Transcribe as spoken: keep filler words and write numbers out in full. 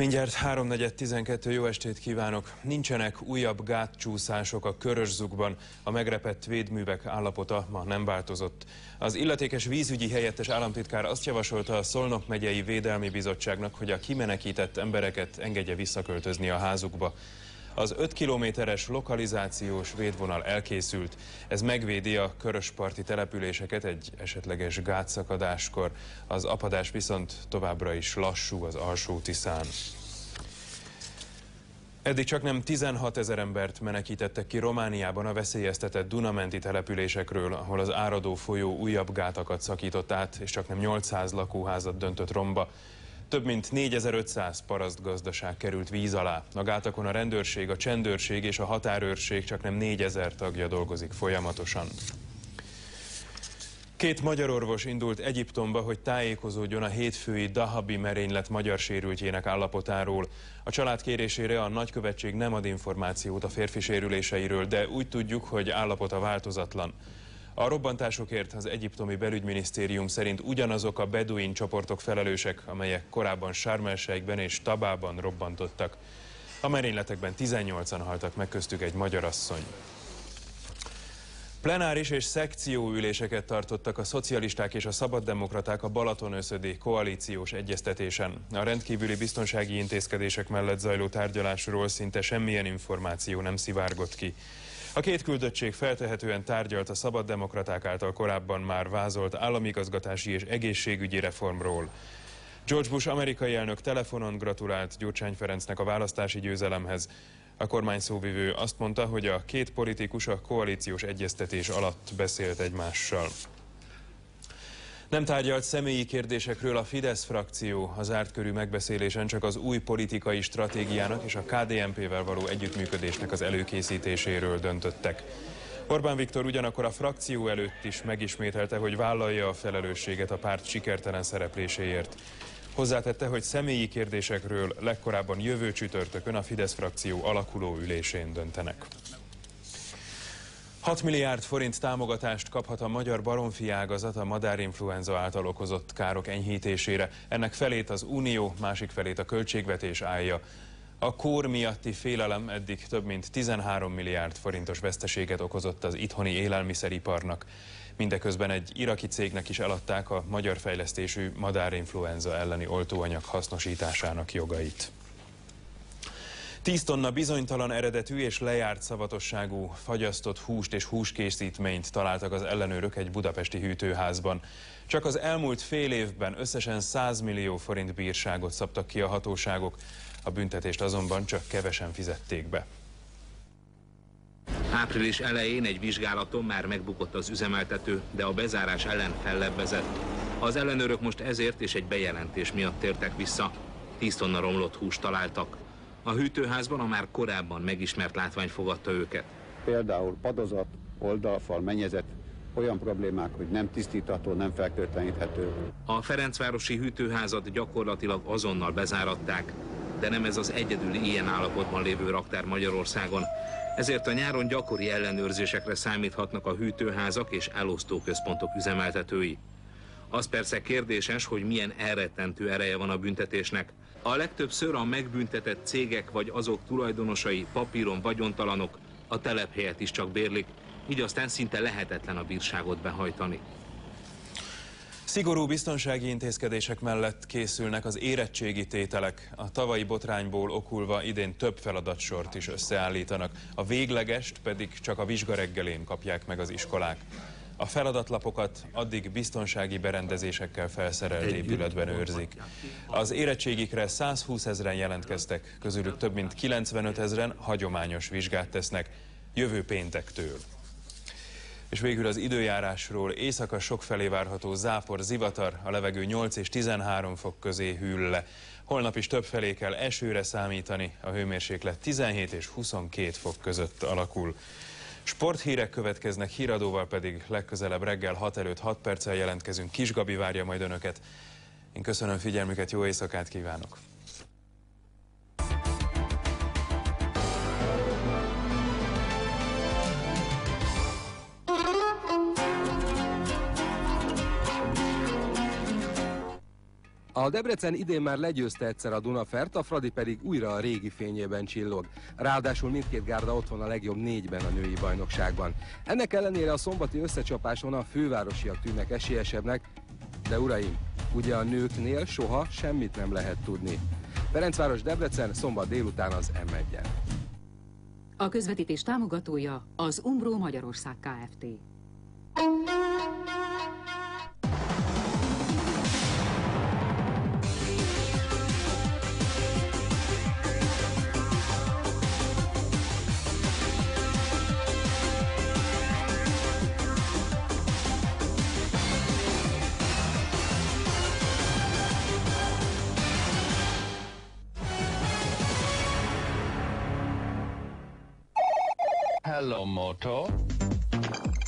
Mindjárt háromnegyed tizenkettő, jó estét kívánok! Nincsenek újabb gátcsúszások a Körös-Zugban, a megrepett védművek állapota ma nem változott. Az illetékes vízügyi helyettes államtitkár azt javasolta a Szolnok megyei Védelmi Bizottságnak, hogy a kimenekített embereket engedje visszaköltözni a házukba. Az öt kilométeres lokalizációs védvonal elkészült. Ez megvédi a körösparti településeket egy esetleges gátszakadáskor. Az apadás viszont továbbra is lassú az Alsó-Tiszán. Eddig csak nem tizenhatezer embert menekítettek ki Romániában a veszélyeztetett Duna-menti településekről, ahol az áradó folyó újabb gátakat szakított át, és csak nem nyolcszáz lakóházat döntött romba. Több mint négyezer-ötszáz parasztgazdaság került víz alá. A gátakon a rendőrség, a csendőrség és a határőrség csak nem négyezer tagja dolgozik folyamatosan. Két magyar orvos indult Egyiptomba, hogy tájékozódjon a hétfői Dahabi merénylet magyar sérültjének állapotáról. A család kérésére a nagykövetség nem ad információt a férfi sérüléseiről, de úgy tudjuk, hogy állapota változatlan. A robbantásokért az egyiptomi belügyminisztérium szerint ugyanazok a beduin csoportok felelősek, amelyek korábban Sharm el-Sheikben és Tabában robbantottak. A merényletekben tizennyolcan haltak meg, köztük egy magyar asszony. Plenáris és szekcióüléseket tartottak a szocialisták és a szabaddemokraták a Balaton-összödi koalíciós egyeztetésen. A rendkívüli biztonsági intézkedések mellett zajló tárgyalásról szinte semmilyen információ nem szivárgott ki. A két küldöttség feltehetően tárgyalt a szabaddemokraták által korábban már vázolt államigazgatási és egészségügyi reformról. George Bush amerikai elnök telefonon gratulált Gyurcsány Ferencnek a választási győzelemhez. A kormány szóvivő azt mondta, hogy a két politikus a koalíciós egyeztetés alatt beszélt egymással. Nem tárgyalt személyi kérdésekről a Fidesz frakció. A zárt körű megbeszélésen csak az új politikai stratégiának és a ká dé en pé-vel való együttműködésnek az előkészítéséről döntöttek. Orbán Viktor ugyanakkor a frakció előtt is megismételte, hogy vállalja a felelősséget a párt sikertelen szerepléséért. Hozzátette, hogy személyi kérdésekről legkorábban jövő csütörtökön a Fidesz frakció alakuló ülésén döntenek. hat milliárd forint támogatást kaphat a magyar baromfi ágazat a madárinfluenza által okozott károk enyhítésére. Ennek felét az Unió, másik felét a költségvetés állja. A kór miatti félelem eddig több mint tizenhárom milliárd forintos veszteséget okozott az itthoni élelmiszeriparnak. Mindeközben egy iraki cégnek is eladták a magyar fejlesztésű madárinfluenza elleni oltóanyag hasznosításának jogait. tíz tonna bizonytalan eredetű és lejárt szavatosságú fagyasztott húst és húskészítményt találtak az ellenőrök egy budapesti hűtőházban. Csak az elmúlt fél évben összesen száz millió forint bírságot szabtak ki a hatóságok, a büntetést azonban csak kevesen fizették be. Április elején egy vizsgálaton már megbukott az üzemeltető, de a bezárás ellen fellebbezett. Az ellenőrök most ezért és egy bejelentés miatt tértek vissza. tíz tonna romlott húst találtak. A hűtőházban a már korábban megismert látvány fogadta őket. Például padozat, oldalfal, mennyezet, olyan problémák, hogy nem tisztítható, nem fertőtleníthető. A Ferencvárosi hűtőházat gyakorlatilag azonnal bezáratták, de nem ez az egyedüli ilyen állapotban lévő raktár Magyarországon. Ezért a nyáron gyakori ellenőrzésekre számíthatnak a hűtőházak és elosztóközpontok üzemeltetői. Az persze kérdéses, hogy milyen elrettentő ereje van a büntetésnek. A legtöbbször a megbüntetett cégek vagy azok tulajdonosai papíron vagyontalanok, a telephelyet is csak bérlik, így aztán szinte lehetetlen a bírságot behajtani. Szigorú biztonsági intézkedések mellett készülnek az érettségi tételek. A tavalyi botrányból okulva idén több feladatsort is összeállítanak. A véglegest pedig csak a vizsgareggelén kapják meg az iskolák. A feladatlapokat addig biztonsági berendezésekkel felszerelt épületben őrzik. Az érettségikre százhúszezren jelentkeztek, közülük több mint kilencvenötezren hagyományos vizsgát tesznek jövő péntektől. És végül az időjárásról: éjszaka sokfelé várható zápor, zivatar, a levegő nyolc és tizenhárom fok közé hűl le. Holnap is többfelé kell esőre számítani, a hőmérséklet tizenhét és huszonkét fok között alakul. Sporthírek következnek, híradóval pedig legközelebb reggel hat előtt hat perccel jelentkezünk. Kis Gabi várja majd önöket. Én köszönöm figyelmüket, jó éjszakát kívánok! A Debrecen idén már legyőzte egyszer a Dunafert, a Fradi pedig újra a régi fényében csillog. Ráadásul mindkét gárda ott van a legjobb négyben a női bajnokságban. Ennek ellenére a szombati összecsapáson a fővárosiak tűnnek esélyesebbnek, de uraim, ugye a nőknél soha semmit nem lehet tudni. Ferencváros Debrecen szombat délután az M egyen. A közvetítés támogatója az Umbro Magyarország Kft. Hello, Moto.